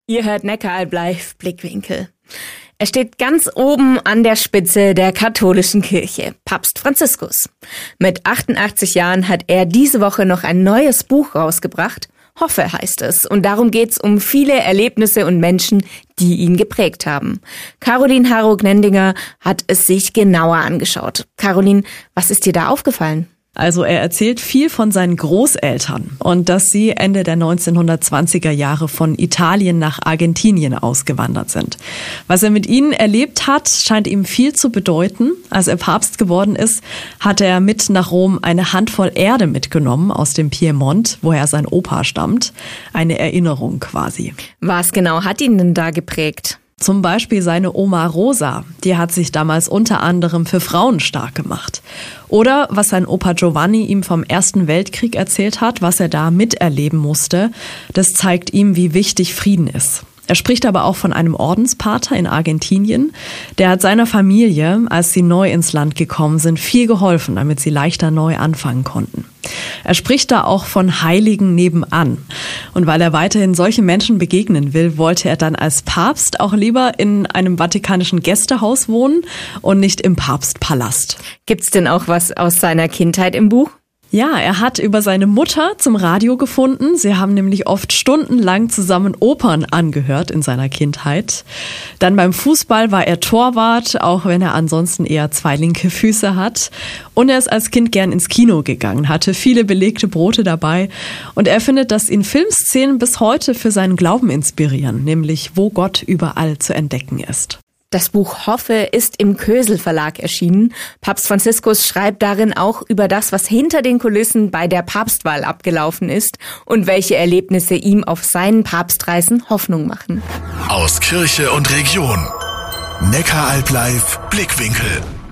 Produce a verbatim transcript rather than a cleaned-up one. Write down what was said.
Ihr hört Neckaralb live Blickwinkel. Er steht ganz oben an der Spitze der katholischen Kirche, Papst Franziskus. Mit achtundachtzig Jahren hat er diese Woche noch ein neues Buch rausgebracht. Hoffe heißt es. Und darum geht's um viele Erlebnisse und Menschen, die ihn geprägt haben. Caroline Harro-Gnendinger hat es sich genauer angeschaut. Caroline, was ist dir da aufgefallen? Also er erzählt viel von seinen Großeltern und dass sie Ende der neunzehnhundertzwanziger Jahre von Italien nach Argentinien ausgewandert sind. Was er mit ihnen erlebt hat, scheint ihm viel zu bedeuten. Als er Papst geworden ist, hat er mit nach Rom eine Handvoll Erde mitgenommen aus dem Piemont, woher sein Opa stammt. Eine Erinnerung quasi. Was genau hat ihn denn da geprägt? Zum Beispiel seine Oma Rosa, die hat sich damals unter anderem für Frauen stark gemacht. Oder was sein Opa Giovanni ihm vom Ersten Weltkrieg erzählt hat, was er da miterleben musste, das zeigt ihm, wie wichtig Frieden ist. Er spricht aber auch von einem Ordenspater in Argentinien. Der hat seiner Familie, als sie neu ins Land gekommen sind, viel geholfen, damit sie leichter neu anfangen konnten. Er spricht da auch von Heiligen nebenan. Und weil er weiterhin solchen Menschen begegnen will, wollte er dann als Papst auch lieber in einem vatikanischen Gästehaus wohnen und nicht im Papstpalast. Gibt's denn auch was aus seiner Kindheit im Buch? Ja, er hat über seine Mutter zum Radio gefunden. Sie haben nämlich oft stundenlang zusammen Opern angehört in seiner Kindheit. Dann beim Fußball war er Torwart, auch wenn er ansonsten eher zwei linke Füße hat. Und er ist als Kind gern ins Kino gegangen, hatte viele belegte Brote dabei. Und er findet, dass ihn Filmszenen bis heute für seinen Glauben inspirieren, nämlich wo Gott überall zu entdecken ist. Das Buch Hoffe ist im Kösel Verlag erschienen. Papst Franziskus schreibt darin auch über das, was hinter den Kulissen bei der Papstwahl abgelaufen ist und welche Erlebnisse ihm auf seinen Papstreisen Hoffnung machen. Aus Kirche und Region. Neckaralb live Blickwinkel.